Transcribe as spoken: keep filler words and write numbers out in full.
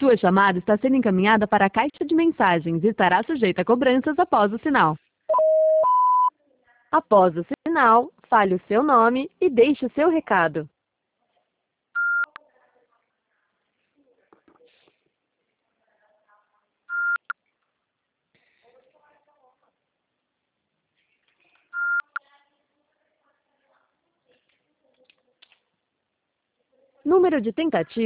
Sua chamada está sendo encaminhada para a caixa de mensagens e estará sujeita a cobranças após o sinal. Após o sinal, fale o seu nome e deixe o seu recado. Número de tentativas